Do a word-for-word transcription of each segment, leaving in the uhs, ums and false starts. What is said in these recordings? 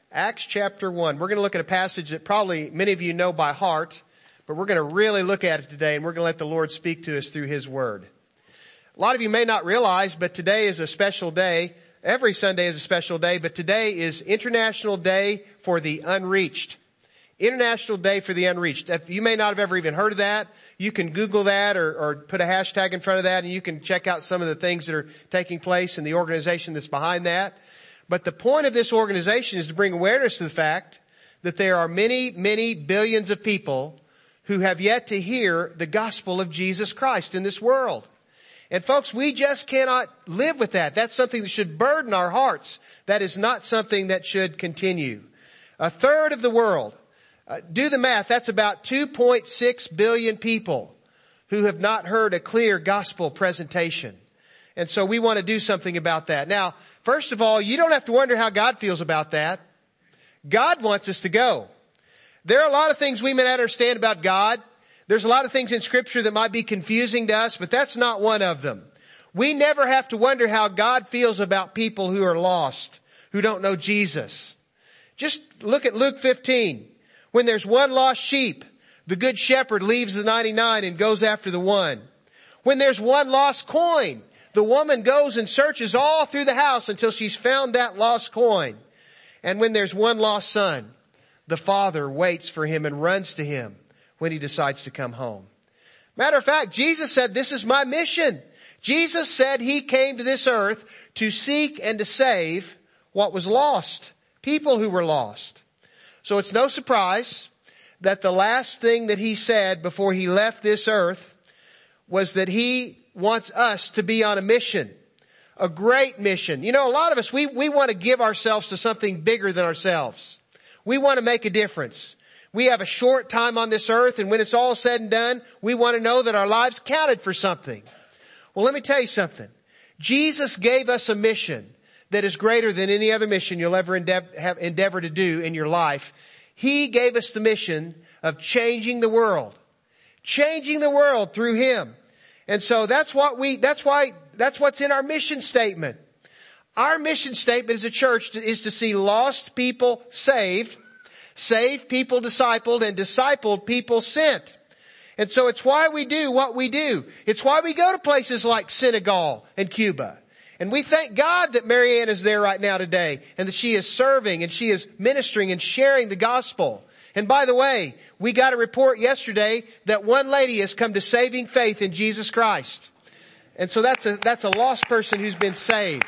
Acts chapter one. We're going to look at a passage that probably many of you know by heart, but we're going to really look at it today, and we're going to let the Lord speak to us through His Word. A lot of you may not realize, but today is a special day. Every Sunday is a special day, but today is International Day for the Unreached. International Day for the Unreached. If you may not have ever even heard of that, you can Google that or, or put a hashtag in front of that, and you can check out some of the things that are taking place in the organization that's behind that. But the point of this organization is to bring awareness to the fact that there are many, many billions of people who have yet to hear the gospel of Jesus Christ in this world. And folks, we just cannot live with that. That's something that should burden our hearts. That is not something that should continue. A third of the world, uh, do the math, that's about two point six billion people who have not heard a clear gospel presentation. And so we want to do something about that. Now, first of all, you don't have to wonder how God feels about that. God wants us to go. There are a lot of things we may not understand about God. There's a lot of things in Scripture that might be confusing to us, but that's not one of them. We never have to wonder how God feels about people who are lost, who don't know Jesus. Just look at Luke fifteen. When there's one lost sheep, the good shepherd leaves the ninety-nine and goes after the one. When there's one lost coin, the woman goes and searches all through the house until she's found that lost coin. And when there's one lost son, the father waits for him and runs to him when he decides to come home. Matter of fact, Jesus said, this is my mission. Jesus said He came to this earth to seek and to save what was lost, people who were lost. So it's no surprise that the last thing that He said before He left this earth was that He wants us to be on a mission, a great mission. You know, a lot of us, we, we want to give ourselves to something bigger than ourselves. We want to make a difference. We have a short time on this earth, and when it's all said and done, we want to know that our lives counted for something. Well, let me tell you something. Jesus gave us a mission that is greater than any other mission you'll ever endeavor, have, endeavor to do in your life. He gave us the mission of changing the world, changing the world through Him. And so that's what we, that's why, that's what's in our mission statement. Our mission statement as a church is to see lost people saved, saved people discipled, and discipled people sent. And so it's why we do what we do. It's why we go to places like Senegal and Cuba. And we thank God that Marianne is there right now today, and that she is serving and she is ministering and sharing the gospel. And by the way, we got a report yesterday that one lady has come to saving faith in Jesus Christ. And so that's a, that's a lost person who's been saved.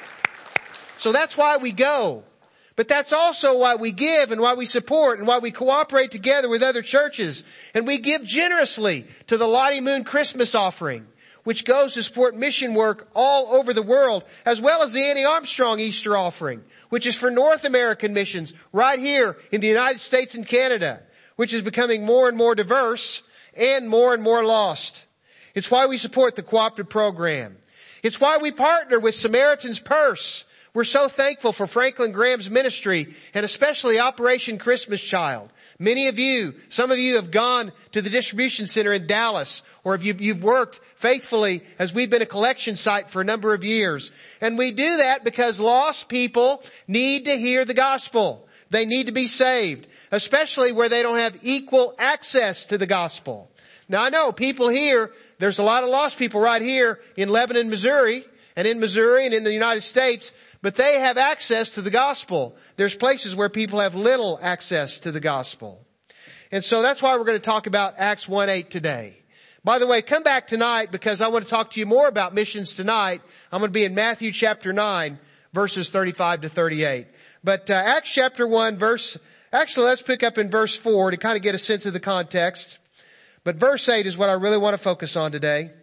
So that's why we go. But that's also why we give and why we support and why we cooperate together with other churches. And we give generously to the Lottie Moon Christmas offering, which goes to support mission work all over the world, as well as the Annie Armstrong Easter offering, which is for North American missions right here in the United States and Canada, which is becoming more and more diverse and more and more lost. It's why we support the cooperative program. It's why we partner with Samaritan's Purse. We're so thankful for Franklin Graham's ministry, and especially Operation Christmas Child. Many of you, some of you have gone to the distribution center in Dallas, or if you've, you've worked faithfully as we've been a collection site for a number of years. And we do that because lost people need to hear the gospel. They need to be saved, especially where they don't have equal access to the gospel. Now I know people here, there's a lot of lost people right here in Lebanon, Missouri, and in Missouri and in the United States, but they have access to the gospel. There's places where people have little access to the gospel. And so that's why we're going to talk about Acts one eight today. By the way, come back tonight because I want to talk to you more about missions tonight. I'm going to be in Matthew chapter nine, verses thirty-five to thirty-eight. But uh, Acts chapter one, verse, actually let's pick up in verse four to kind of get a sense of the context. But verse eight is what I really want to focus on today.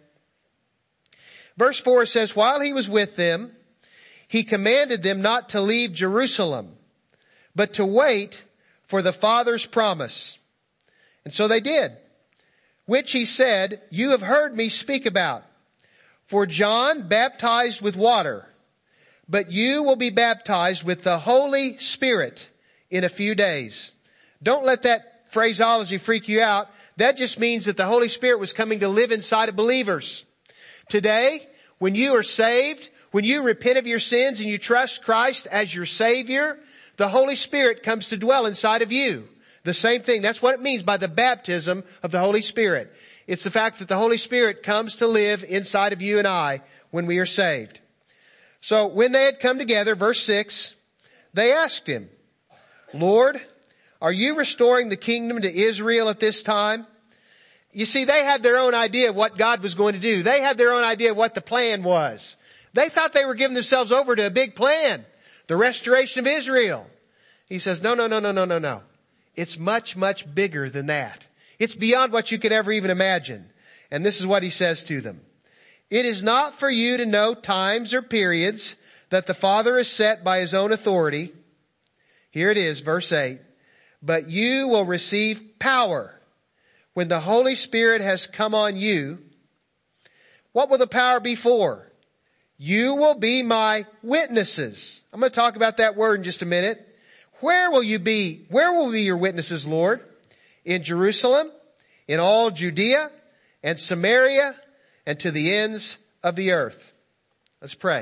Verse four says, while He was with them, He commanded them not to leave Jerusalem, but to wait for the Father's promise. And so they did, which He said, you have heard me speak about. For John baptized with water, but you will be baptized with the Holy Spirit in a few days. Don't let that phraseology freak you out. That just means that the Holy Spirit was coming to live inside of believers. Today, when you are saved, when you repent of your sins and you trust Christ as your Savior, the Holy Spirit comes to dwell inside of you. The same thing. That's what it means by the baptism of the Holy Spirit. It's the fact that the Holy Spirit comes to live inside of you and I when we are saved. So when they had come together, verse six, they asked him, Lord, are you restoring the kingdom to Israel at this time? You see, they had their own idea of what God was going to do. They had their own idea of what the plan was. They thought they were giving themselves over to a big plan, the restoration of Israel. He says, no, no, no, no, no, no, no. It's much, much bigger than that. It's beyond what you could ever even imagine. And this is what he says to them. It is not for you to know times or periods that the Father has set by his own authority. Here it is, verse eight. But you will receive power when the Holy Spirit has come on you. What will the power be for? You will be my witnesses. I'm going to talk about that word in just a minute. Where will you be? Where will be your witnesses, Lord? In Jerusalem, in all Judea and Samaria, and to the ends of the earth. Let's pray.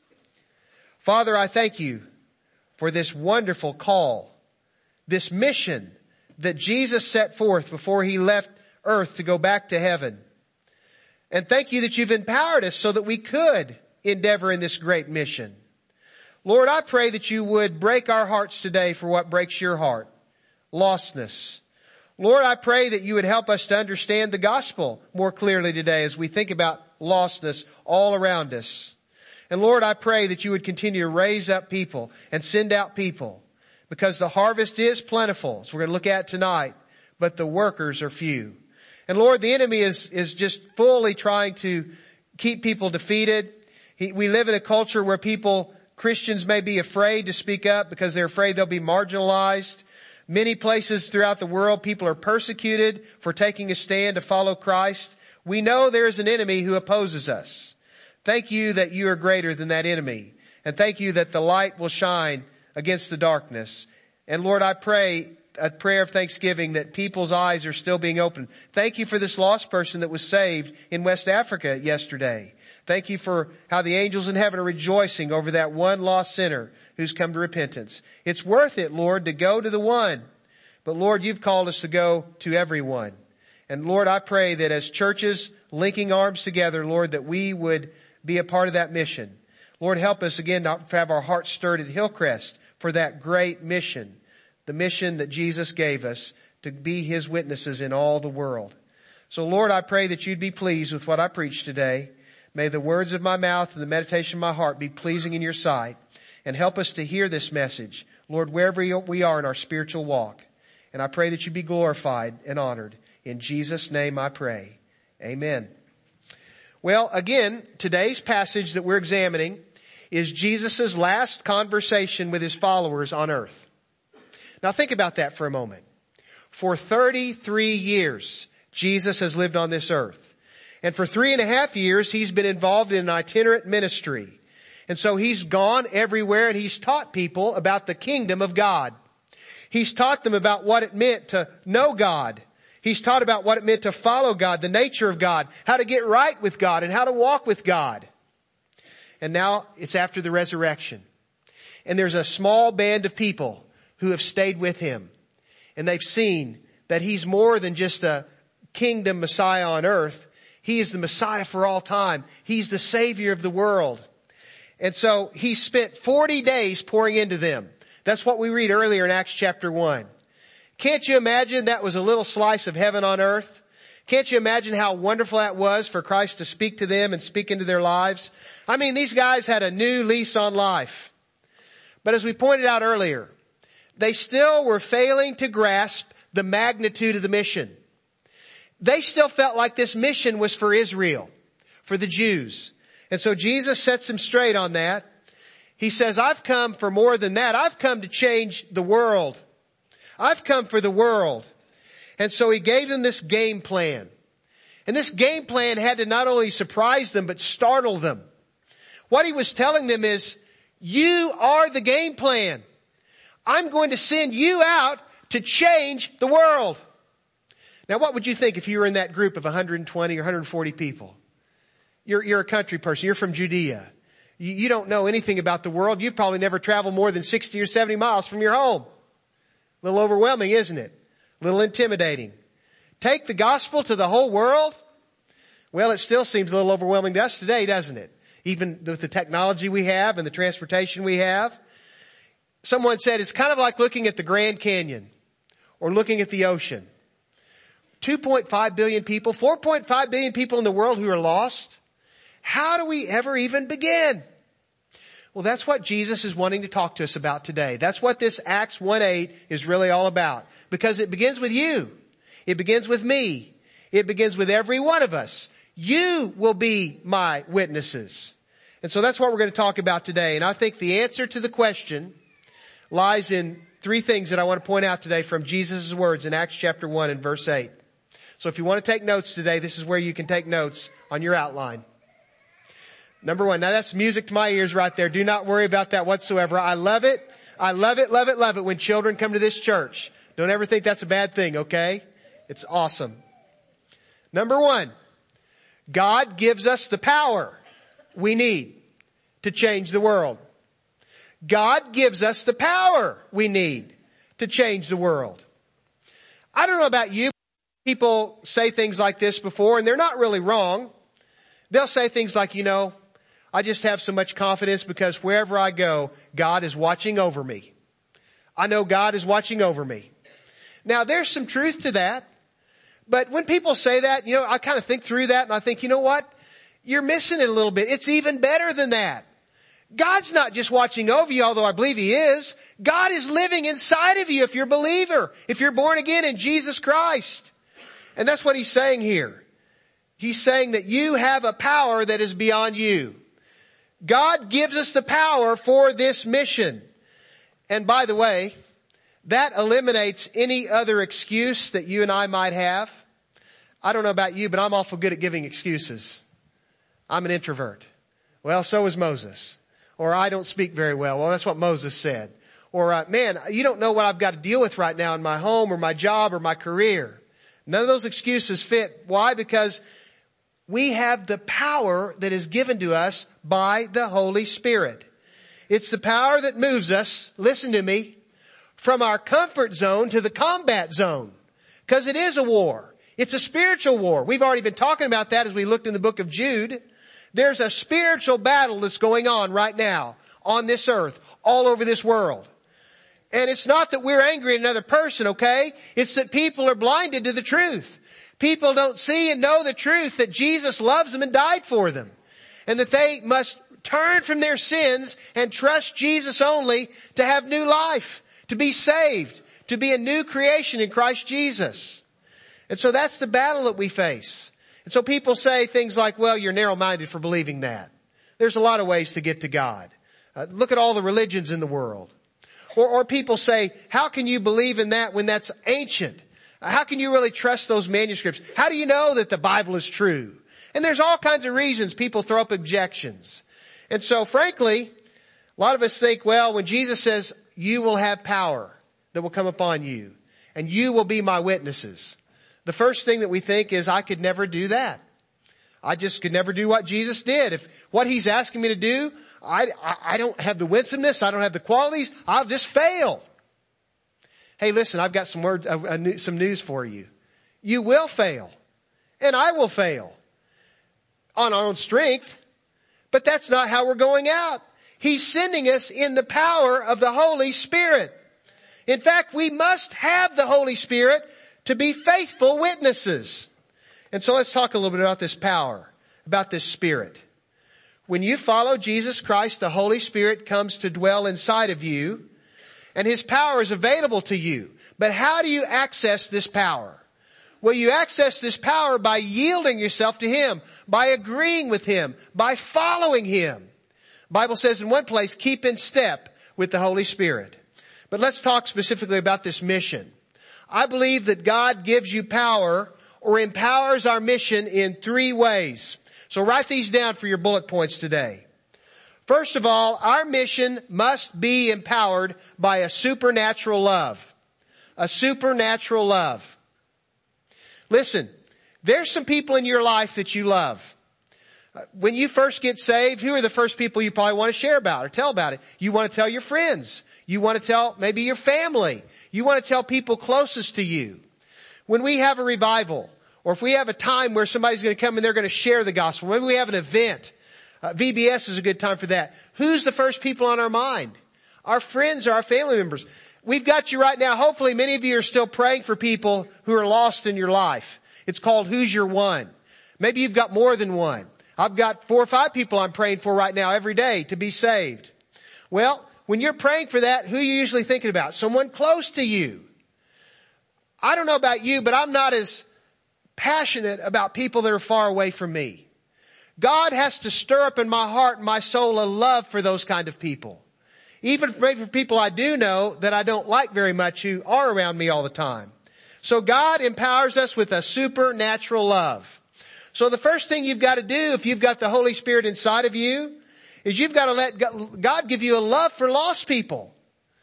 Father, I thank you for this wonderful call, this mission that Jesus set forth before he left earth to go back to heaven. And thank you that you've empowered us so that we could endeavor in this great mission. Lord, I pray that you would break our hearts today for what breaks your heart, lostness. Lord, I pray that you would help us to understand the gospel more clearly today as we think about lostness all around us. And Lord, I pray that you would continue to raise up people and send out people, because the harvest is plentiful, as we're going to look at tonight, but the workers are few. And Lord, the enemy is, is just fully trying to keep people defeated. He, we live in a culture where people, Christians may be afraid to speak up because they're afraid they'll be marginalized. Many places throughout the world, people are persecuted for taking a stand to follow Christ. We know there is an enemy who opposes us. Thank you that you are greater than that enemy. And thank you that the light will shine against the darkness. And Lord, I pray a prayer of thanksgiving that people's eyes are still being opened. Thank you for this lost person that was saved in West Africa yesterday. Thank you for how the angels in heaven are rejoicing over that one lost sinner who's come to repentance. It's worth it, Lord, to go to the one. But Lord, you've called us to go to everyone. And Lord, I pray that as churches linking arms together, Lord, that we would be a part of that mission. Lord, help us again to have our hearts stirred at Hillcrest for that great mission, the mission that Jesus gave us to be his witnesses in all the world. So Lord, I pray that you'd be pleased with what I preach today. May the words of my mouth and the meditation of my heart be pleasing in your sight, and help us to hear this message, Lord, wherever we are in our spiritual walk. And I pray that you be glorified and honored. In Jesus' name I pray. Amen. Well, again, today's passage that we're examining is Jesus' last conversation with his followers on earth. Now think about that for a moment. For thirty-three years, Jesus has lived on this earth. And for three and a half years, he's been involved in an itinerant ministry. And so he's gone everywhere and he's taught people about the kingdom of God. He's taught them about what it meant to know God. He's taught about what it meant to follow God, the nature of God, how to get right with God, and how to walk with God. And now it's after the resurrection. And there's a small band of people who have stayed with him. And they've seen that he's more than just a kingdom Messiah on earth. He is the Messiah for all time. He's the Savior of the world. And so he spent forty days pouring into them. That's what we read earlier in Acts chapter one. Can't you imagine that was a little slice of heaven on earth? Can't you imagine how wonderful that was for Christ to speak to them and speak into their lives? I mean, these guys had a new lease on life. But as we pointed out earlier, they still were failing to grasp the magnitude of the mission. They still felt like this mission was for Israel, for the Jews. And so Jesus sets them straight on that. He says, I've come for more than that. I've come to change the world. I've come for the world. And so he gave them this game plan. And this game plan had to not only surprise them, but startle them. What he was telling them is, you are the game plan. I'm going to send you out to change the world. Now, what would you think if you were in that group of one hundred twenty or one hundred forty people? You're, you're a country person. You're from Judea. You, you don't know anything about the world. You've probably never traveled more than sixty or seventy miles from your home. A little overwhelming, isn't it? A little intimidating. Take the gospel to the whole world? Well, it still seems a little overwhelming to us today, doesn't it? Even with the technology we have and the transportation we have. Someone said it's kind of like looking at the Grand Canyon or looking at the ocean. two point five billion people, four point five billion people in the world who are lost. How do we ever even begin? Well, that's what Jesus is wanting to talk to us about today. That's what this Acts one eight is really all about. Because it begins with you. It begins with me. It begins with every one of us. You will be my witnesses. And so that's what we're going to talk about today. And I think the answer to the question lies in three things that I want to point out today from Jesus' words in Acts chapter one and verse eight. So if you want to take notes today, this is where you can take notes on your outline. Number one. Now that's music to my ears right there. Do not worry about that whatsoever. I love it. I love it, love it, love it when children come to this church. Don't ever think that's a bad thing, okay? It's awesome. Number one. God gives us the power we need to change the world. God gives us the power we need to change the world. I don't know about you. People say things like this before, and they're not really wrong. They'll say things like, you know, I just have so much confidence because wherever I go, God is watching over me. I know God is watching over me. Now, there's some truth to that. But when people say that, you know, I kind of think through that and I think, you know what? You're missing it a little bit. It's even better than that. God's not just watching over you, although I believe He is. God is living inside of you if you're a believer, if you're born again in Jesus Christ. And that's what He's saying here. He's saying that you have a power that is beyond you. God gives us the power for this mission. And by the way, that eliminates any other excuse that you and I might have. I don't know about you, but I'm awful good at giving excuses. I'm an introvert. Well, so is Moses. Or I don't speak very well. Well, that's what Moses said. Or, uh, man, you don't know what I've got to deal with right now in my home or my job or my career. None of those excuses fit. Why? Because we have the power that is given to us by the Holy Spirit. It's the power that moves us, listen to me, from our comfort zone to the combat zone. Because it is a war. It's a spiritual war. We've already been talking about that as we looked in the book of Jude. There's a spiritual battle that's going on right now on this earth, all over this world. And it's not that we're angry at another person, okay? It's that people are blinded to the truth. People don't see and know the truth that Jesus loves them and died for them. And that they must turn from their sins and trust Jesus only to have new life, to be saved, to be a new creation in Christ Jesus. And so that's the battle that we face. And so people say things like, well, you're narrow-minded for believing that. There's a lot of ways to get to God. Uh, look at all the religions in the world. Or, or people say, how can you believe in that when that's ancient? Uh, how can you really trust those manuscripts? How do you know that the Bible is true? And there's all kinds of reasons people throw up objections. And so frankly, a lot of us think, well, when Jesus says, you will have power that will come upon you, and you will be my witnesses, the first thing that we think is, I could never do that. I just could never do what Jesus did. If what He's asking me to do, I, I, I don't have the winsomeness, I don't have the qualities, I'll just fail. Hey, listen, I've got some word, uh, uh, some news for you. You will fail. And I will fail. On our own strength. But that's not how we're going out. He's sending us in the power of the Holy Spirit. In fact, we must have the Holy Spirit to be faithful witnesses. And so let's talk a little bit about this power, about this Spirit. When you follow Jesus Christ, the Holy Spirit comes to dwell inside of you, and His power is available to you. But how do you access this power? Well, you access this power by yielding yourself to Him, by agreeing with Him, by following Him. The Bible says in one place, keep in step with the Holy Spirit. But let's talk specifically about this mission. I believe that God gives you power or empowers our mission in three ways. So write these down for your bullet points today. First of all, our mission must be empowered by a supernatural love. A supernatural love. Listen, there's some people in your life that you love. When you first get saved, who are the first people you probably want to share about or tell about it? You want to tell your friends. You want to tell maybe your family. You want to tell people closest to you. When we have a revival, or if we have a time where somebody's going to come and they're going to share the gospel, maybe we have an event, uh, V B S is a good time for that. Who's the first people on our mind? Our friends or our family members. We've got you right now. Hopefully many of you are still praying for people who are lost in your life. It's called Who's Your One? Maybe you've got more than one. I've got four or five people I'm praying for right now every day to be saved. Well, when you're praying for that, who are you usually thinking about? Someone close to you. I don't know about you, but I'm not as passionate about people that are far away from me. God has to stir up in my heart and my soul a love for those kind of people. Even maybe for people I do know that I don't like very much who are around me all the time. So God empowers us with a supernatural love. So the first thing you've got to do if you've got the Holy Spirit inside of you is you've got to let God give you a love for lost people.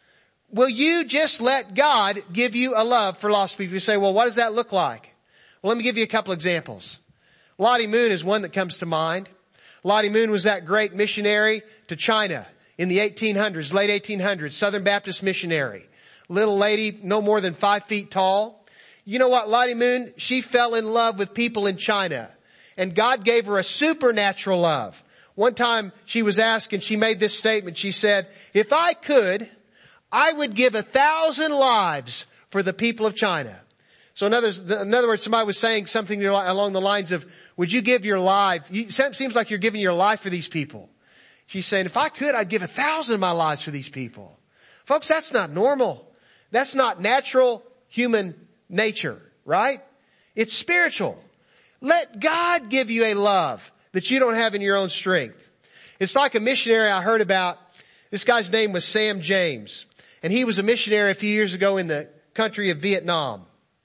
Will you just let God give you a love for lost people? You say, well, what does that look like? Well, let me give you a couple examples. Lottie Moon is one that comes to mind. Lottie Moon was that great missionary to China in the eighteen hundreds, late eighteen hundreds, Southern Baptist missionary. Little lady, no more than five feet tall. You know what, Lottie Moon? She fell in love with people in China. And God gave her a supernatural love. One time she was asked and she made this statement. She said, if I could, I would give a thousand lives for the people of China. So in other, in other words, somebody was saying something along the lines of, would you give your life? You, it seems like you're giving your life for these people. She's saying, if I could, I'd give a thousand of my lives for these people. Folks, that's not normal. That's not natural human nature, right? It's spiritual. Let God give you a love that you don't have in your own strength. It's like a missionary I heard about. This guy's name was Sam James. And he was a missionary a few years ago in the country of Vietnam.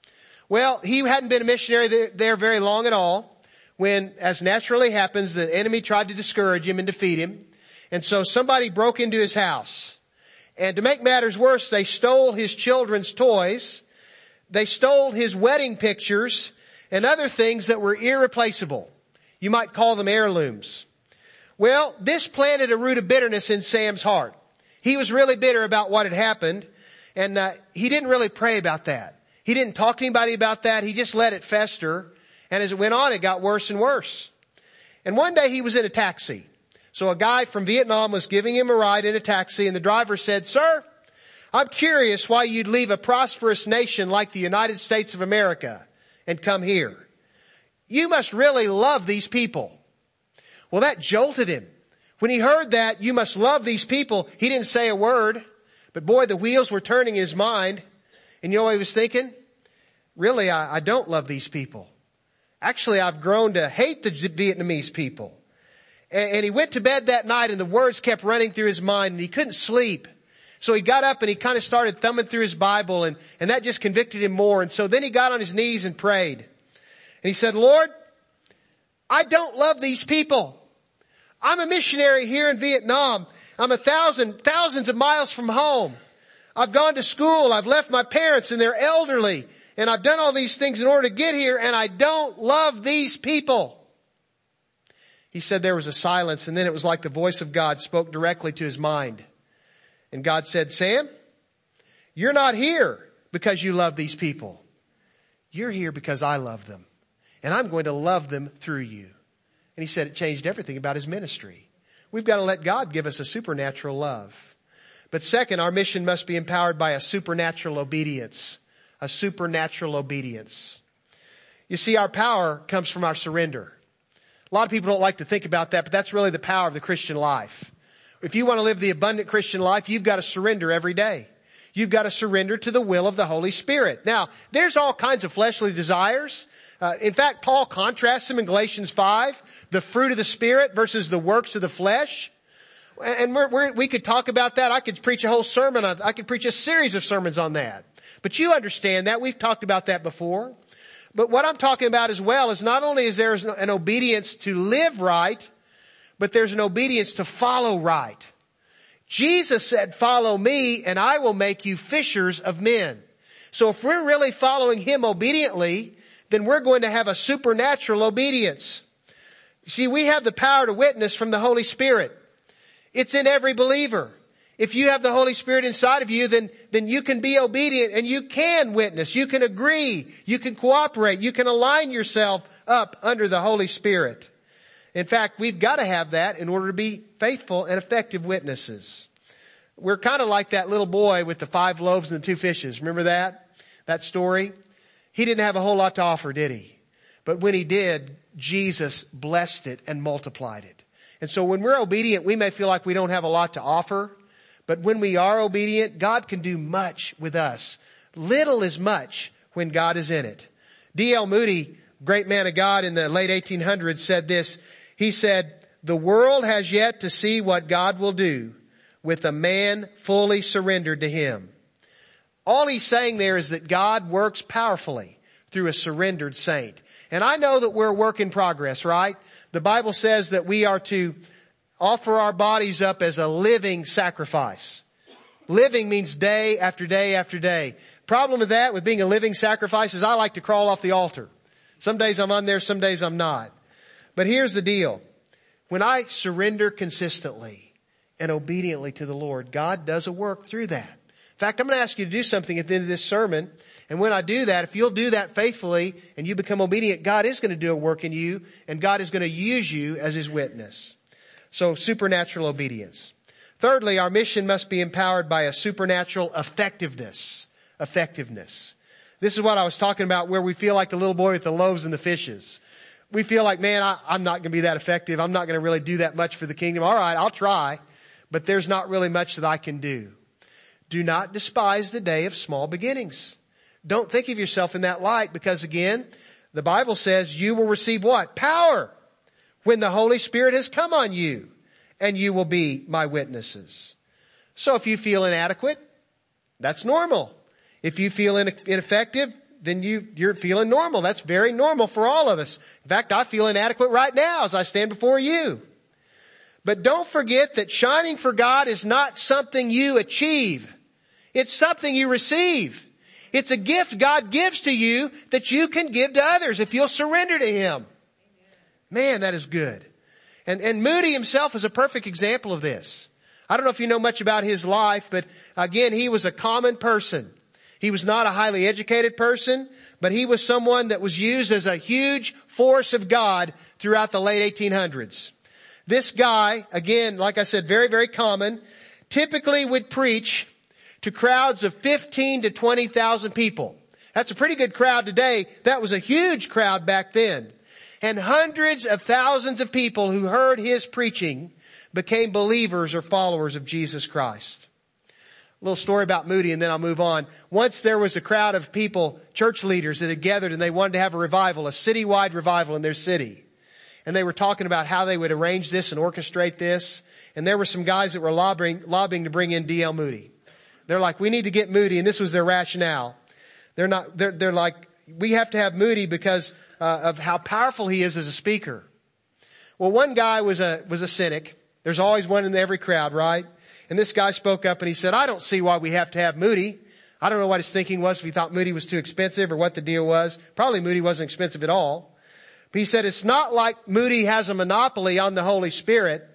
Well, he hadn't been a missionary there, there very long at all when, as naturally happens, the enemy tried to discourage him and defeat him. And so somebody broke into his house. And to make matters worse, they stole his children's toys. They stole his wedding pictures and other things that were irreplaceable. You might call them heirlooms. Well, this planted a root of bitterness in Sam's heart. He was really bitter about what had happened, and uh, he didn't really pray about that. He didn't talk to anybody about that. He just let it fester, and as it went on, it got worse and worse. And one day he was in a taxi. So a guy from Vietnam was giving him a ride in a taxi, and the driver said, sir, I'm curious why you'd leave a prosperous nation like the United States of America and come here. You must really love these people. Well, that jolted him. When he heard that, you must love these people, he didn't say a word. But boy, the wheels were turning in his mind. And you know what he was thinking? Really, I, I don't love these people. Actually, I've grown to hate the Vietnamese people. And, and he went to bed that night and the words kept running through his mind and he couldn't sleep. So he got up and he kind of started thumbing through his Bible and, and that just convicted him more. And so then he got on his knees and prayed. And he said, Lord, I don't love these people. I'm a missionary here in Vietnam. I'm a thousand, thousands of miles from home. I've gone to school. I've left my parents and they're elderly. And I've done all these things in order to get here and I don't love these people. He said there was a silence and then it was like the voice of God spoke directly to his mind. And God said, Sam, you're not here because you love these people. You're here because I love them. And I'm going to love them through you. And he said it changed everything about his ministry. We've got to let God give us a supernatural love. But second, our mission must be empowered by a supernatural obedience. A supernatural obedience. You see, our power comes from our surrender. A lot of people don't like to think about that, but that's really the power of the Christian life. If you want to live the abundant Christian life, you've got to surrender every day. You've got to surrender to the will of the Holy Spirit. Now, there's all kinds of fleshly desires. Uh, in fact, Paul contrasts them in Galatians five, the fruit of the Spirit versus the works of the flesh. And we're, we're, we could talk about that. I could preach a whole sermon on, I could preach a series of sermons on that. But you understand that. We've talked about that before. But what I'm talking about as well is not only is there an obedience to live right, but there's an obedience to follow right. Jesus said, follow me and I will make you fishers of men. So if we're really following him obediently, then we're going to have a supernatural obedience. See, we have the power to witness from the Holy Spirit. It's in every believer. If you have the Holy Spirit inside of you, then, then you can be obedient and you can witness. You can agree. You can cooperate. You can align yourself up under the Holy Spirit. In fact, we've got to have that in order to be faithful and effective witnesses. We're kind of like that little boy with the five loaves and the two fishes. Remember that? That story? He didn't have a whole lot to offer, did he? But when he did, Jesus blessed it and multiplied it. And so when we're obedient, we may feel like we don't have a lot to offer. But when we are obedient, God can do much with us. Little is much when God is in it. D L Moody, great man of God in the late eighteen hundreds, said this. He said, "The world has yet to see what God will do with a man fully surrendered to Him." All he's saying there is that God works powerfully through a surrendered saint. And I know that we're a work in progress, right? The Bible says that we are to offer our bodies up as a living sacrifice. Living means day after day after day. Problem with that, with being a living sacrifice, is I like to crawl off the altar. Some days I'm on there, some days I'm not. But here's the deal. When I surrender consistently and obediently to the Lord, God does a work through that. In fact, I'm going to ask you to do something at the end of this sermon. And when I do that, if you'll do that faithfully and you become obedient, God is going to do a work in you and God is going to use you as His witness. So supernatural obedience. Thirdly, our mission must be empowered by a supernatural effectiveness. Effectiveness. This is what I was talking about, where we feel like the little boy with the loaves and the fishes. We feel like, man, I, I'm not going to be that effective. I'm not going to really do that much for the kingdom. All right, I'll try, but there's not really much that I can do. Do not despise the day of small beginnings. Don't think of yourself in that light, because again, the Bible says you will receive what? Power when the Holy Spirit has come on you, and you will be my witnesses. So if you feel inadequate, that's normal. If you feel ineffective, then you, you're feeling normal. That's very normal for all of us. In fact, I feel inadequate right now as I stand before you. But don't forget that shining for God is not something you achieve. It's something you receive. It's a gift God gives to you that you can give to others if you'll surrender to Him. Man, that is good. And, and Moody himself is a perfect example of this. I don't know if you know much about his life, but again, he was a common person. He was not a highly educated person, but he was someone that was used as a huge force of God throughout the late eighteen hundreds. This guy, again, like I said, very, very common, typically would preach to crowds of fifteen to twenty thousand people. That's a pretty good crowd today. That was a huge crowd back then. And hundreds of thousands of people who heard his preaching became believers or followers of Jesus Christ. A little story about Moody and then I'll move on. Once there was a crowd of people, church leaders, that had gathered and they wanted to have a revival, a citywide revival in their city. And they were talking about how they would arrange this and orchestrate this. And there were some guys that were lobbying, lobbying to bring in D L Moody. They're like, we need to get Moody, and this was their rationale. They're not, they're, they're like, we have to have Moody because uh, of how powerful he is as a speaker. Well, one guy was a, was a cynic. There's always one in every crowd, right? And this guy spoke up and he said, I don't see why we have to have Moody. I don't know what his thinking was, if he thought Moody was too expensive or what the deal was. Probably Moody wasn't expensive at all. But he said, it's not like Moody has a monopoly on the Holy Spirit.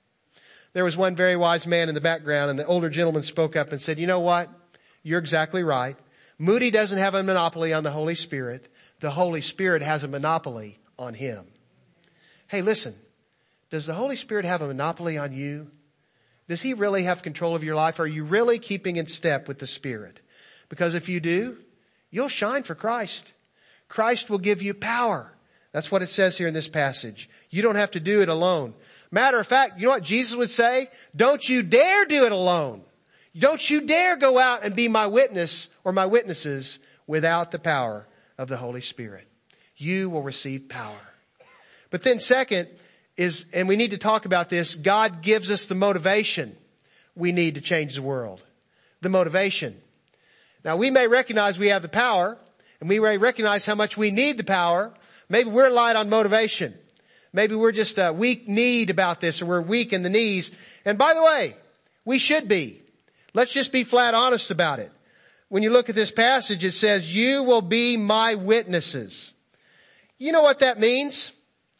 There was one very wise man in the background, and the older gentleman spoke up and said, you know what? You're exactly right. Moody doesn't have a monopoly on the Holy Spirit. The Holy Spirit has a monopoly on him. Hey, listen. Does the Holy Spirit have a monopoly on you? Does He really have control of your life? Are you really keeping in step with the Spirit? Because if you do, you'll shine for Christ. Christ will give you power. That's what it says here in this passage. You don't have to do it alone. Matter of fact, you know what Jesus would say? Don't you dare do it alone. Don't you dare go out and be my witness or my witnesses without the power of the Holy Spirit. You will receive power. But then second is, and we need to talk about this, God gives us the motivation we need to change the world. The motivation. Now we may recognize we have the power, and we may recognize how much we need the power. Maybe we're light on motivation. Maybe we're just a weak kneed about this, or we're weak in the knees. And by the way, we should be. Let's just be flat honest about it. When you look at this passage, it says, you will be my witnesses. You know what that means?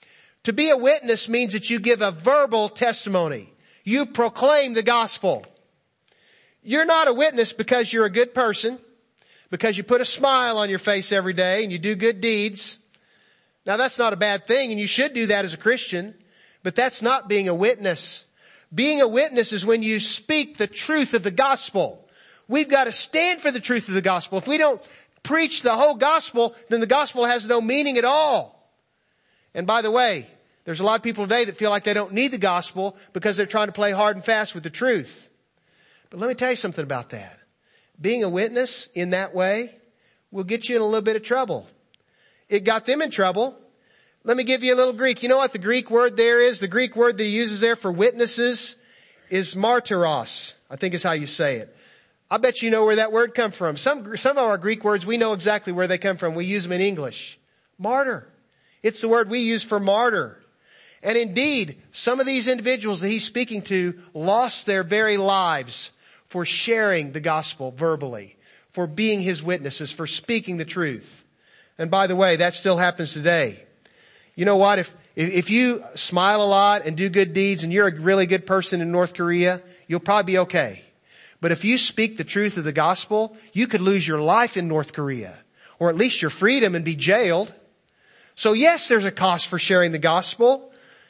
To be a witness means that you give a verbal testimony. You proclaim the gospel. You're not a witness because you're a good person, because you put a smile on your face every day and you do good deeds. Now that's not a bad thing, and you should do that as a Christian, but that's not being a witness. Being a witness is when you speak the truth of the gospel. We've got to stand for the truth of the gospel. If we don't preach the whole gospel, then the gospel has no meaning at all. And by the way, there's a lot of people today that feel like they don't need the gospel because they're trying to play hard and fast with the truth. But let me tell you something about that. Being a witness in that way will get you in a little bit of trouble. It got them in trouble. Let me give you a little Greek. You know what the Greek word there is? The Greek word that he uses there for witnesses is martyros. I think is how you say it. I bet you know where that word comes from. Some, some of our Greek words, we know exactly where they come from. We use them in English. Martyr. It's the word we use for martyr. And indeed, some of these individuals that he's speaking to lost their very lives for sharing the gospel verbally, for being his witnesses, for speaking the truth. And by the way, that still happens today. You know what? If, if you smile a lot and do good deeds and you're a really good person in North Korea, you'll probably be okay. But if you speak the truth of the gospel, you could lose your life in North Korea, or at least your freedom, and be jailed. So yes, there's a cost for sharing the gospel,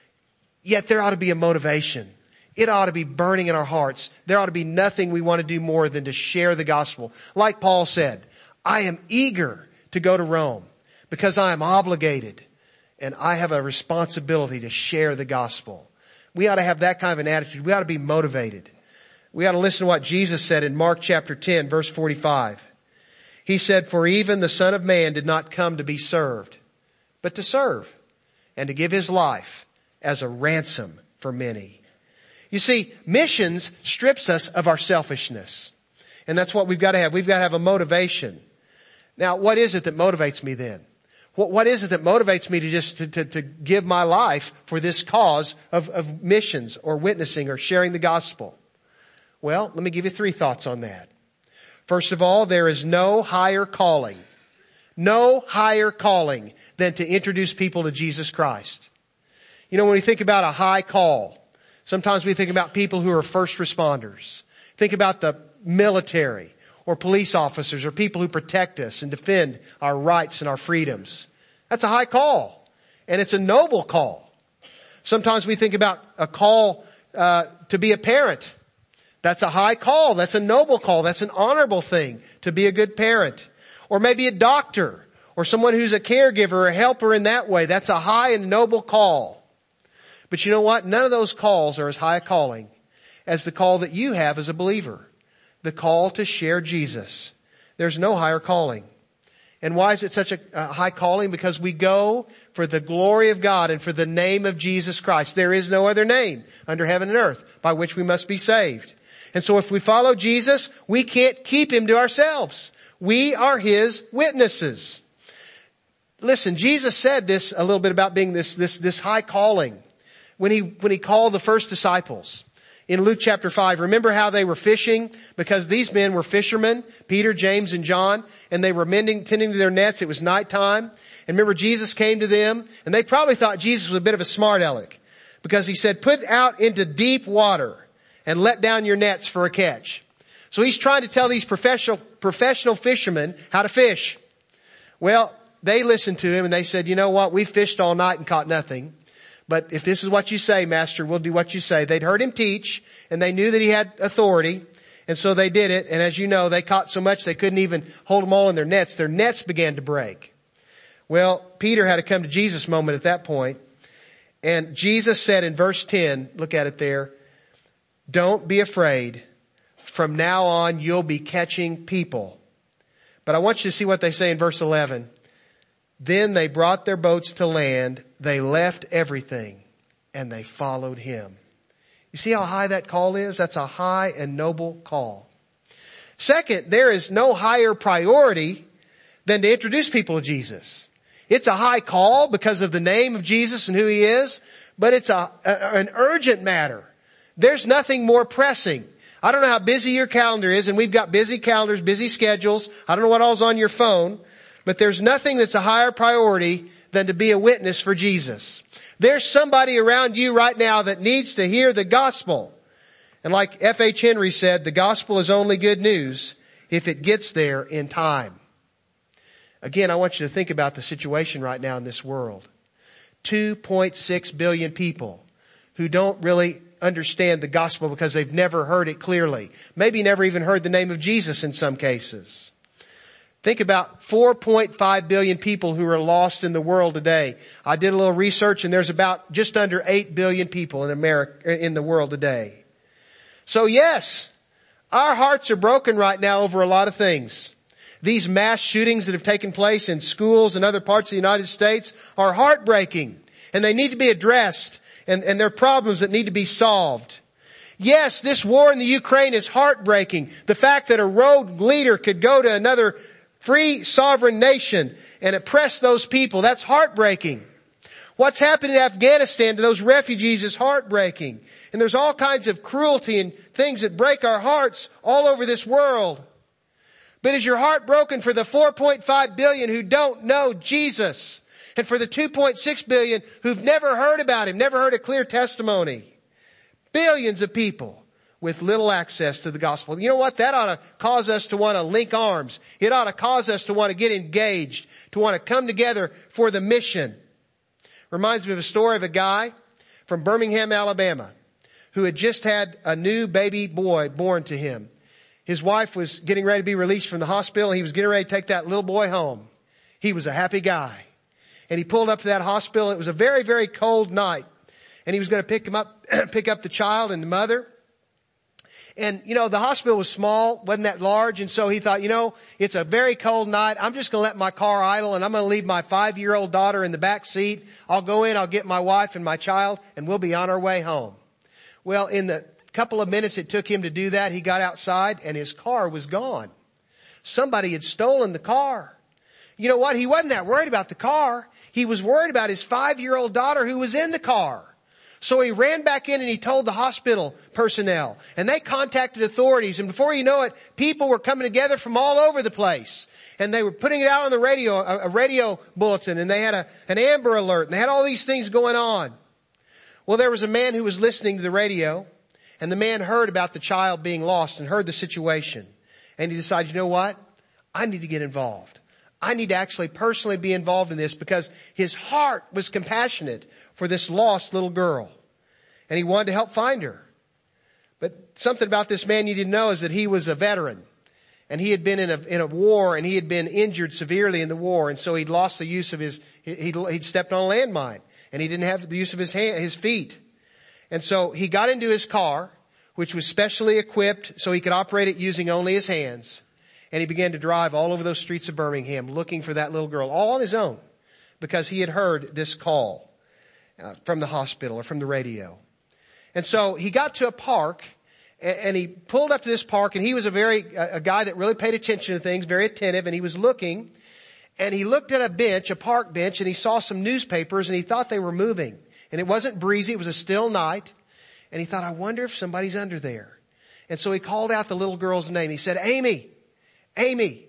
yet there ought to be a motivation. It ought to be burning in our hearts. There ought to be nothing we want to do more than to share the gospel. Like Paul said, I am eager to go to Rome because I am obligated and I have a responsibility to share the gospel. We ought to have that kind of an attitude. We ought to be motivated. We ought to listen to what Jesus said in Mark chapter ten, verse forty-five. He said, for even the Son of Man did not come to be served, but to serve and to give his life as a ransom for many. You see, missions strips us of our selfishness. And that's what we've got to have. We've got to have a motivation. Now, what is it that motivates me then? What, what is it that motivates me to just to, to, to give my life for this cause of, of missions or witnessing or sharing the gospel? Well, let me give you three thoughts on that. First of all, there is no higher calling, no higher calling than to introduce people to Jesus Christ. You know, when we think about a high call, sometimes we think about people who are first responders. Think about the military or police officers or people who protect us and defend our rights and our freedoms. That's a high call, and it's a noble call. Sometimes we think about a call uh, to be a parent. That's a high call. That's a noble call. That's an honorable thing to be a good parent. Or maybe a doctor or someone who's a caregiver or a helper in that way. That's a high and noble call. But you know what? None of those calls are as high a calling as the call that you have as a believer. The call to share Jesus. There's no higher calling. And why is it such a, a high calling? Because we go for the glory of God and for the name of Jesus Christ. There is no other name under heaven and earth by which we must be saved. And so if we follow Jesus, we can't keep him to ourselves. We are his witnesses. Listen, Jesus said this a little bit about being this, this, this high calling. When he, when he called the first disciples in Luke chapter five, remember how they were fishing? Because these men were fishermen, Peter, James, and John, and they were mending, tending to their nets. It was nighttime. And remember, Jesus came to them, and they probably thought Jesus was a bit of a smart aleck because he said, put out into deep water and let down your nets for a catch. So he's trying to tell these professional, professional fishermen how to fish. Well, they listened to him and they said, you know what? We fished all night and caught nothing. But if this is what you say, Master, we'll do what you say. They'd heard him teach, and they knew that he had authority, and so they did it. And as you know, they caught so much they couldn't even hold them all in their nets. Their nets began to break. Well, Peter had a come to Jesus moment at that point. And Jesus said in verse ten, look at it there, don't be afraid. From now on, you'll be catching people. But I want you to see what they say in verse eleven. Then they brought their boats to land. They left everything and they followed him. You see how high that call is? That's a high and noble call. Second, there is no higher priority than to introduce people to Jesus. It's a high call because of the name of Jesus and who he is, but it's a, a an urgent matter. There's nothing more pressing. I don't know how busy your calendar is, and we've got busy calendars, busy schedules. I don't know what all's on your phone. But there's nothing that's a higher priority than to be a witness for Jesus. There's somebody around you right now that needs to hear the gospel. And like F H Henry said, the gospel is only good news if it gets there in time. Again, I want you to think about the situation right now in this world. two point six billion people who don't really understand the gospel because they've never heard it clearly. Maybe never even heard the name of Jesus in some cases. Think about four point five billion people who are lost in the world today. I did a little research and there's about just under eight billion people in America, in the world today. So yes, our hearts are broken right now over a lot of things. These mass shootings that have taken place in schools and other parts of the United States are heartbreaking and they need to be addressed and, and they're problems that need to be solved. Yes, this war in the Ukraine is heartbreaking. The fact that a rogue leader could go to another free sovereign nation and oppress those people, that's heartbreaking. What's happened in Afghanistan to those refugees is heartbreaking. And there's all kinds of cruelty and things that break our hearts all over this world. But is your heart broken for the four point five billion who don't know Jesus? And for the two point six billion who've never heard about Him, never heard a clear testimony? Billions of people with little access to the gospel. You know what? That ought to cause us to want to link arms. It ought to cause us to want to get engaged, to want to come together for the mission. Reminds me of a story of a guy from Birmingham, Alabama, who had just had a new baby boy born to him. His wife was getting ready to be released from the hospital. He was getting ready to take that little boy home. He was a happy guy. And he pulled up to that hospital. It was a very, very cold night. And he was going to pick him up, pick up the child and the mother. And, you know, the hospital was small, wasn't that large. And so he thought, you know, it's a very cold night. I'm just going to let my car idle and I'm going to leave my five-year-old daughter in the back seat. I'll go in, I'll get my wife and my child, and we'll be on our way home. Well, in the couple of minutes it took him to do that, he got outside and his car was gone. Somebody had stolen the car. You know what? He wasn't that worried about the car. He was worried about his five-year-old daughter who was in the car. So he ran back in and he told the hospital personnel, and they contacted authorities, and before you know it, people were coming together from all over the place. And they were putting it out on the radio, a, a radio bulletin, and they had a, an Amber Alert, and they had all these things going on. Well, there was a man who was listening to the radio, and the man heard about the child being lost and heard the situation. And he decided, you know what? I need to get involved. I need to actually personally be involved in this because his heart was compassionate for this lost little girl. And he wanted to help find her. But something about this man you didn't know is that he was a veteran. And he had been in a, in a war and he had been injured severely in the war. And so he'd lost the use of his, he'd, he'd stepped on a landmine and he didn't have the use of his hand, his feet. And so he got into his car, which was specially equipped so he could operate it using only his hands. And he began to drive all over those streets of Birmingham looking for that little girl, all on his own, because he had heard this call uh, from the hospital or from the radio. And so he got to a park, and, and he pulled up to this park, and he was a very a, a guy that really paid attention to things, very attentive, and he was looking, and he looked at a bench, a park bench, and he saw some newspapers, and he thought they were moving. And it wasn't breezy, it was a still night, and he thought, I wonder if somebody's under there. And so he called out the little girl's name. He said, Amy. Amy.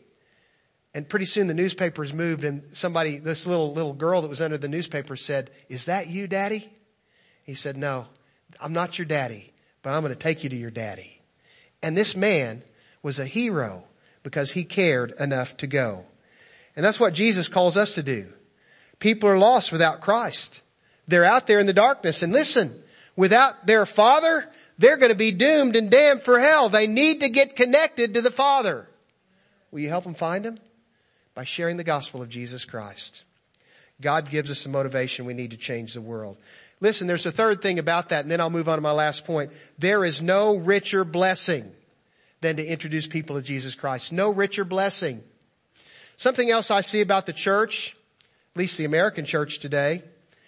And pretty soon the newspapers moved and somebody, this little, little girl that was under the newspaper said, is that you, Daddy? He said, no, I'm not your daddy, but I'm going to take you to your daddy. And this man was a hero because he cared enough to go. And that's what Jesus calls us to do. People are lost without Christ. They're out there in the darkness. And listen, without their Father, they're going to be doomed and damned for hell. They need to get connected to the Father. Will you help them find Him? By sharing the gospel of Jesus Christ. God gives us the motivation we need to change the world. Listen, there's a third thing about that, and then I'll move on to my last point. There is no richer blessing than to introduce people to Jesus Christ. No richer blessing. Something else I see about the church, at least the American church today,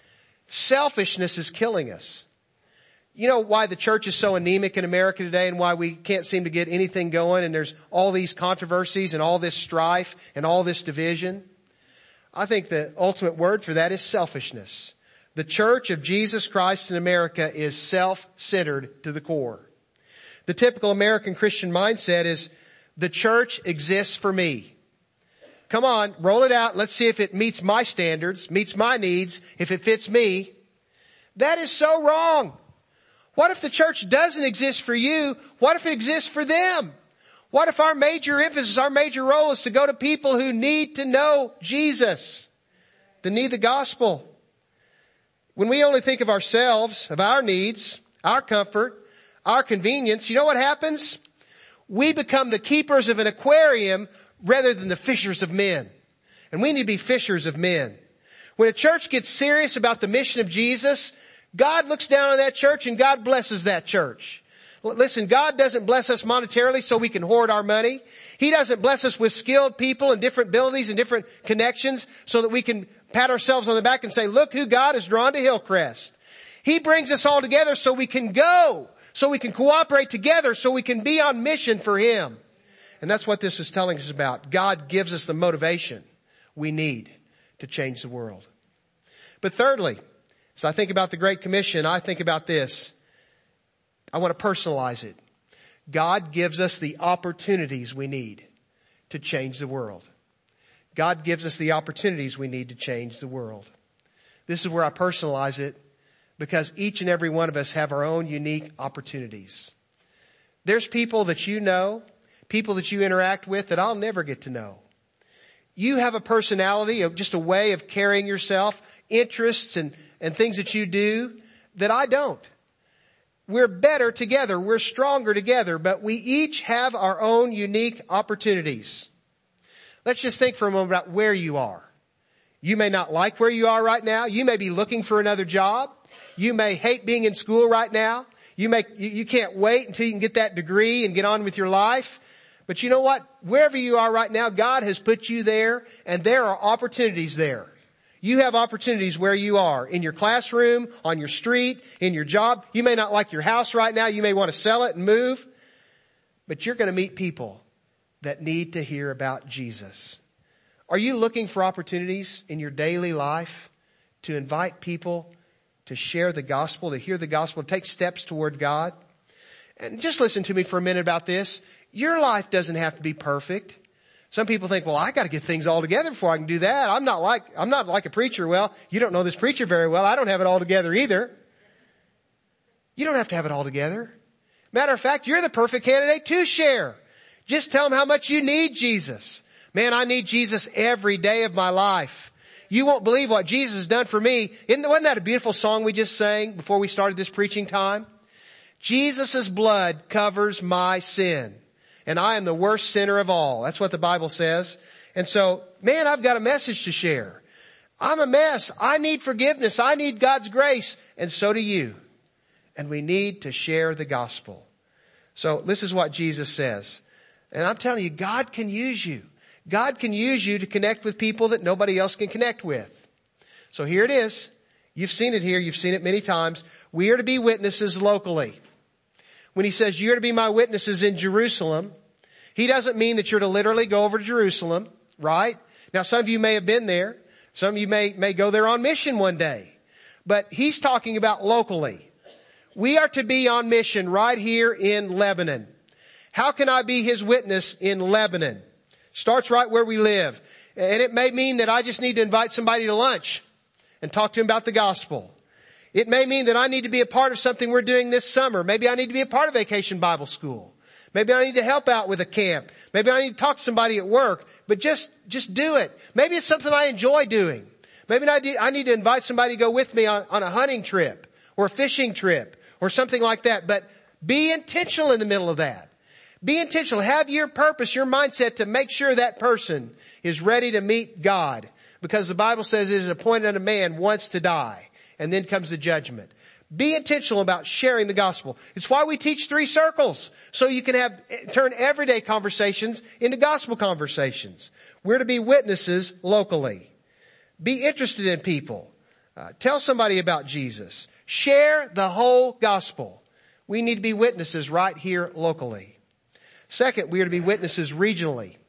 selfishness is killing us. You know why the church is so anemic in America today and why we can't seem to get anything going and there's all these controversies and all this strife and all this division? I think the ultimate word for that is selfishness. The church of Jesus Christ in America is self-centered to the core. The typical American Christian mindset is the church exists for me. Come on, roll it out. Let's see if it meets my standards, meets my needs, if it fits me. That is so wrong. What if the church doesn't exist for you? What if it exists for them? What if our major emphasis, our major role is to go to people who need to know Jesus, that need the gospel? When we only think of ourselves, of our needs, our comfort, our convenience, you know what happens? We become the keepers of an aquarium rather than the fishers of men. And we need to be fishers of men. When a church gets serious about the mission of Jesus, God looks down on that church and God blesses that church. Listen, God doesn't bless us monetarily so we can hoard our money. He doesn't bless us with skilled people and different abilities and different connections so that we can pat ourselves on the back and say, look who God has drawn to Hillcrest. He brings us all together so we can go, so we can cooperate together, so we can be on mission for Him. And that's what this is telling us about. God gives us the motivation we need to change the world. But thirdly, as I think about the Great Commission, I think about this. I want to personalize it. God gives us the opportunities we need to change the world. God gives us the opportunities we need to change the world. This is where I personalize it because each and every one of us have our own unique opportunities. There's people that you know, people that you interact with that I'll never get to know. You have a personality, just a way of carrying yourself, interests and, and things that you do that I don't. We're better together. We're stronger together, but we each have our own unique opportunities. Let's just think for a moment about where you are. You may not like where you are right now. You may be looking for another job. You may hate being in school right now. You may, you, you can't wait until you can get that degree and get on with your life. But you know what? Wherever you are right now, God has put you there, and there are opportunities there. You have opportunities where you are, in your classroom, on your street, in your job. You may not like your house right now. You may want to sell it and move. But you're going to meet people that need to hear about Jesus. Are you looking for opportunities in your daily life to invite people to share the gospel, to hear the gospel, to take steps toward God? And just listen to me for a minute about this. Your life doesn't have to be perfect. Some people think, well, I got to get things all together before I can do that. I'm not like, I'm not like a preacher. Well, you don't know this preacher very well. I don't have it all together either. You don't have to have it all together. Matter of fact, you're the perfect candidate to share. Just tell them how much you need Jesus. Man, I need Jesus every day of my life. You won't believe what Jesus has done for me. Isn't, wasn't that a beautiful song we just sang before we started this preaching time? Jesus' blood covers my sin. And I am the worst sinner of all. That's what the Bible says. And so, man, I've got a message to share. I'm a mess. I need forgiveness. I need God's grace. And so do you. And we need to share the gospel. So this is what Jesus says. And I'm telling you, God can use you. God can use you to connect with people that nobody else can connect with. So here it is. You've seen it here. You've seen it many times. We are to be witnesses locally. When he says you're to be my witnesses in Jerusalem, he doesn't mean that you're to literally go over to Jerusalem, right? Now, some of you may have been there. Some of you may, may go there on mission one day. But he's talking about locally. We are to be on mission right here in Lebanon. How can I be his witness in Lebanon? Starts right where we live. And it may mean that I just need to invite somebody to lunch and talk to him about the gospel. It may mean that I need to be a part of something we're doing this summer. Maybe I need to be a part of Vacation Bible School. Maybe I need to help out with a camp. Maybe I need to talk to somebody at work. But just, just do it. Maybe it's something I enjoy doing. Maybe I need to invite somebody to go with me on, on a hunting trip or a fishing trip or something like that. But be intentional in the middle of that. Be intentional. Have your purpose, your mindset to make sure that person is ready to meet God. Because the Bible says it is appointed unto man once to die. And then comes the judgment. Be intentional about sharing the gospel. It's why we teach three circles. So you can have, turn everyday conversations into gospel conversations. We're to be witnesses locally. Be interested in people. Uh, tell somebody about Jesus. Share the whole gospel. We need to be witnesses right here locally. Second, we are to be witnesses regionally.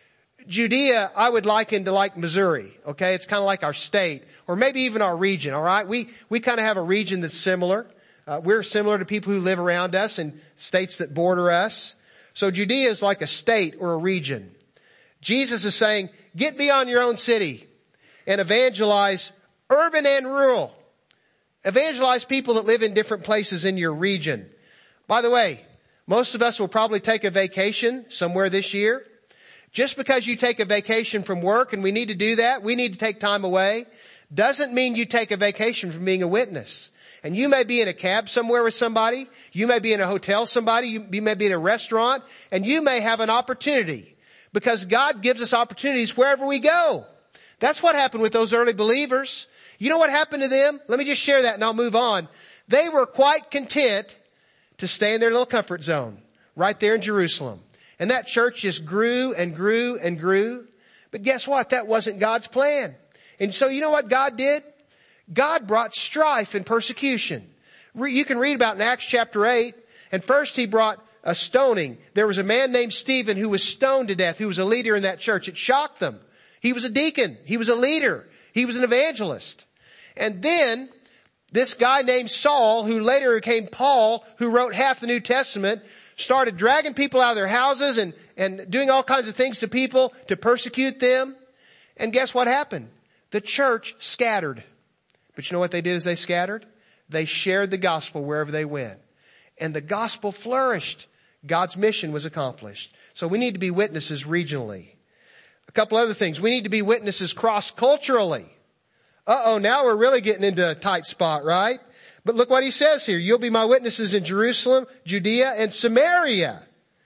Judea, I would liken to like Missouri, okay? It's kind of like our state, or maybe even our region, all right? We, we kind of have a region that's similar. Uh, we're similar to people who live around us and states that border us. So Judea is like a state or a region. Jesus is saying, get beyond your own city and evangelize urban and rural. Evangelize people that live in different places in your region. By the way, most of us will probably take a vacation somewhere this year. Just because you take a vacation from work, and we need to do that, we need to take time away, doesn't mean you take a vacation from being a witness. And you may be in a cab somewhere with somebody, you may be in a hotel somebody, you, you may be in a restaurant, and you may have an opportunity. Because God gives us opportunities wherever we go. That's what happened with those early believers. You know what happened to them? Let me just share that and I'll move on. They were quite content to stay in their little comfort zone right there in Jerusalem. And that church just grew and grew and grew. But guess what? That wasn't God's plan. And so you know what God did? God brought strife and persecution. You can read about in Acts chapter eight. And first he brought a stoning. There was a man named Stephen who was stoned to death, who was a leader in that church. It shocked them. He was a deacon. He was a leader. He was an evangelist. And then this guy named Saul, who later became Paul, who wrote half the New Testament, started dragging people out of their houses and, and doing all kinds of things to people to persecute them. And guess what happened? The church scattered. But you know what they did as they scattered? They shared the gospel wherever they went. And the gospel flourished. God's mission was accomplished. So we need to be witnesses regionally. A couple other things. We need to be witnesses cross-culturally. Uh-oh, now we're really getting into a tight spot, right? But look what he says here. You'll be my witnesses in Jerusalem, Judea, and Samaria.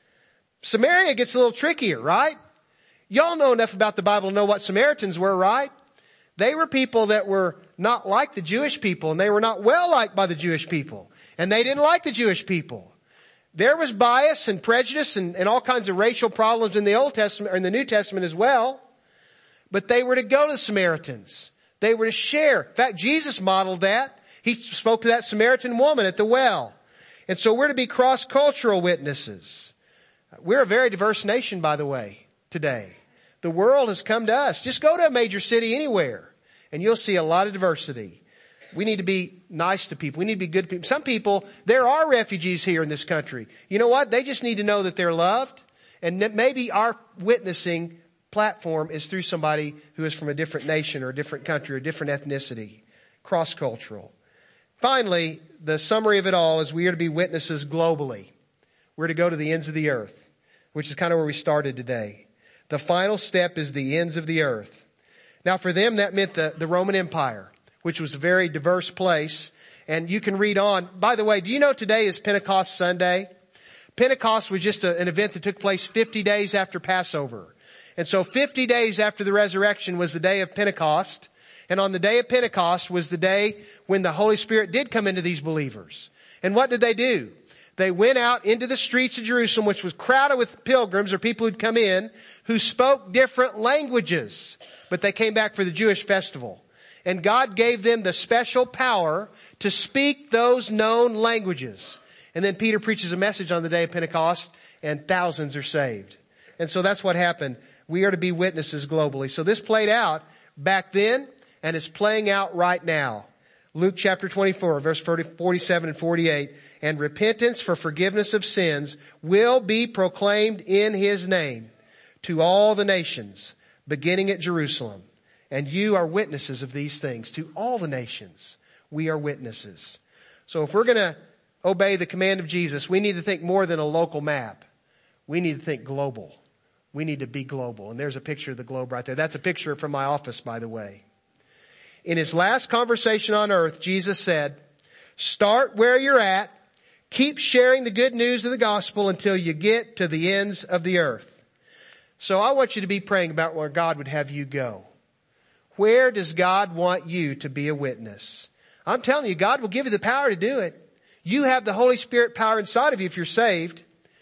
Samaria gets a little trickier, right? Y'all know enough about the Bible to know what Samaritans were, right? They were people that were not like the Jewish people, and they were not well liked by the Jewish people. And they didn't like the Jewish people. There was bias and prejudice and, and all kinds of racial problems in the Old Testament or in the New Testament as well. But they were to go to the Samaritans. They were to share. In fact, Jesus modeled that. He spoke to that Samaritan woman at the well. And so we're to be cross-cultural witnesses. We're a very diverse nation, by the way, today. The world has come to us. Just go to a major city anywhere and you'll see a lot of diversity. We need to be nice to people. We need to be good to people. Some people, there are refugees here in this country. You know what? They just need to know that they're loved. And that maybe our witnessing platform is through somebody who is from a different nation or a different country or a different ethnicity. Cross-cultural. Finally, the summary of it all is we are to be witnesses globally. We're to go to the ends of the earth, which is kind of where we started today. The final step is the ends of the earth. Now for them, that meant the, the Roman Empire, which was a very diverse place. And you can read on. By the way, do you know today is Pentecost Sunday? Pentecost was just a, an event that took place fifty days after Passover. And so fifty days after the resurrection was the day of Pentecost. And on the day of Pentecost was the day when the Holy Spirit did come into these believers. And what did they do? They went out into the streets of Jerusalem, which was crowded with pilgrims or people who'd come in who spoke different languages. But they came back for the Jewish festival. And God gave them the special power to speak those known languages. And then Peter preaches a message on the day of Pentecost and thousands are saved. And so that's what happened. We are to be witnesses globally. So this played out back then and it's playing out right now. Luke chapter twenty-four, verse forty-seven and forty-eight. And repentance for forgiveness of sins will be proclaimed in his name to all the nations, beginning at Jerusalem. And you are witnesses of these things to all the nations. We are witnesses. So if we're going to obey the command of Jesus, we need to think more than a local map. We need to think global. We need to be global. And there's a picture of the globe right there. That's a picture from my office, by the way. In his last conversation on earth, Jesus said, start where you're at. Keep sharing the good news of the gospel until you get to the ends of the earth. So I want you to be praying about where God would have you go. Where does God want you to be a witness? I'm telling you, God will give you the power to do it. You have the Holy Spirit power inside of you if you're saved.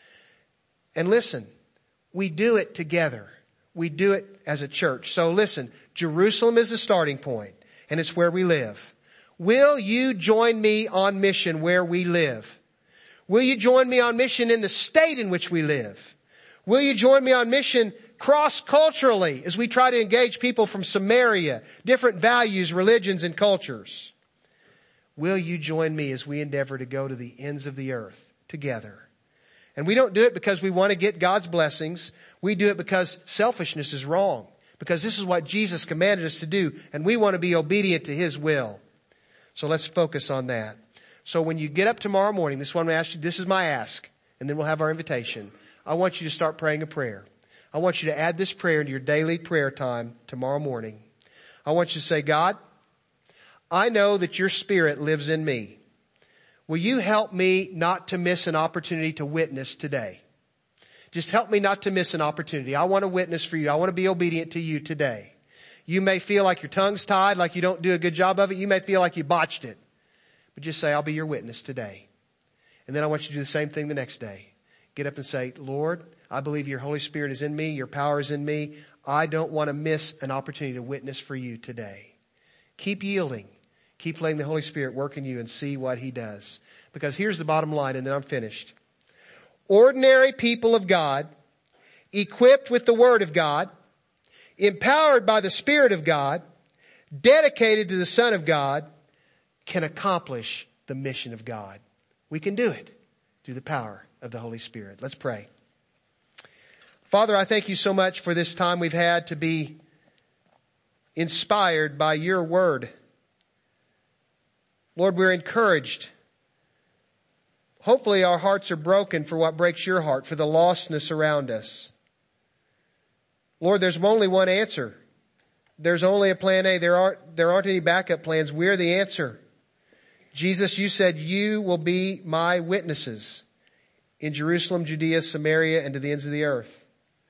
And listen, we do it together. We do it as a church. So listen, Jerusalem is the starting point, and it's where we live. Will you join me on mission where we live? Will you join me on mission in the state in which we live? Will you join me on mission cross-culturally as we try to engage people from Samaria, different values, religions, and cultures? Will you join me as we endeavor to go to the ends of the earth together? And we don't do it because we want to get God's blessings. We do it because selfishness is wrong. Because this is what Jesus commanded us to do. And we want to be obedient to His will. So let's focus on that. So when you get up tomorrow morning, this is what I'm going to ask you. This is my ask. And then we'll have our invitation. I want you to start praying a prayer. I want you to add this prayer into your daily prayer time tomorrow morning. I want you to say, God, I know that your Spirit lives in me. Will you help me not to miss an opportunity to witness today? Just help me not to miss an opportunity. I want to witness for you. I want to be obedient to you today. You may feel like your tongue's tied, like you don't do a good job of it. You may feel like you botched it. But just say, I'll be your witness today. And then I want you to do the same thing the next day. Get up and say, Lord, I believe your Holy Spirit is in me. Your power is in me. I don't want to miss an opportunity to witness for you today. Keep yielding. Keep letting the Holy Spirit work in you and see what He does. Because here's the bottom line, and then I'm finished. Ordinary people of God, equipped with the Word of God, empowered by the Spirit of God, dedicated to the Son of God, can accomplish the mission of God. We can do it through the power of the Holy Spirit. Let's pray. Father, I thank you so much for this time we've had to be inspired by your Word. Lord, we're encouraged. Hopefully our hearts are broken for what breaks your heart, for the lostness around us. Lord, there's only one answer. There's only a plan A. There aren't, there aren't any backup plans. We're the answer. Jesus, you said you will be my witnesses in Jerusalem, Judea, Samaria, and to the ends of the earth.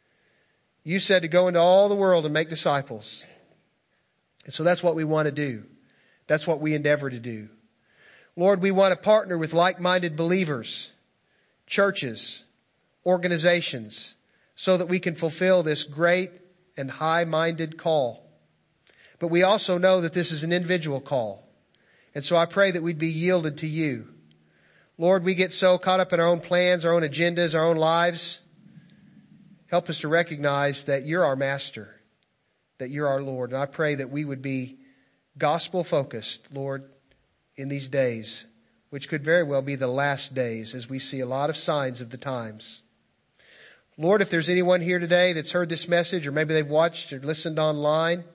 You said to go into all the world and make disciples. And so that's what we want to do. That's what we endeavor to do. Lord, we want to partner with like-minded believers, churches, organizations, so that we can fulfill this great and high-minded call. But we also know that this is an individual call. And so I pray that we'd be yielded to you. Lord, we get so caught up in our own plans, our own agendas, our own lives. Help us to recognize that you're our master, that you're our Lord. And I pray that we would be gospel-focused, Lord, in these days, which could very well be the last days as we see a lot of signs of the times. Lord, if there's anyone here today that's heard this message, or maybe they've watched or listened online,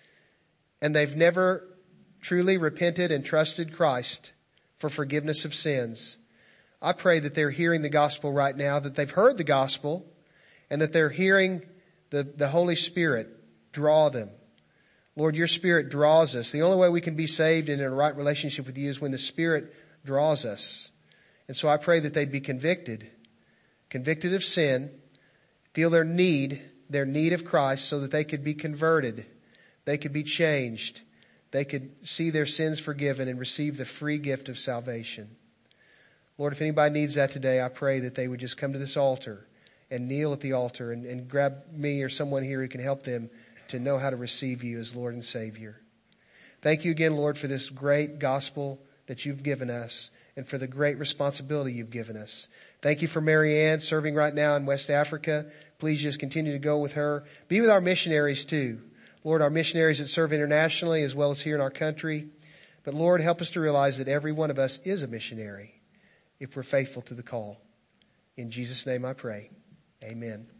and they've never truly repented and trusted Christ for forgiveness of sins, I pray that they're hearing the gospel right now, that they've heard the gospel, and that they're hearing the, the Holy Spirit draw them. Lord, your Spirit draws us. The only way we can be saved and in a right relationship with you is when the Spirit draws us. And so I pray that they'd be convicted, convicted of sin, feel their need, their need of Christ, so that they could be converted. They could be changed. They could see their sins forgiven and receive the free gift of salvation. Lord, if anybody needs that today, I pray that they would just come to this altar and kneel at the altar and, and grab me or someone here who can help them to know how to receive you as Lord and Savior. Thank you again, Lord, for this great gospel that you've given us and for the great responsibility you've given us. Thank you for Mary Ann serving right now in West Africa. Please just continue to go with her. Be with our missionaries too. Lord, our missionaries that serve internationally as well as here in our country. But Lord, help us to realize that every one of us is a missionary if we're faithful to the call. In Jesus' name I pray. Amen.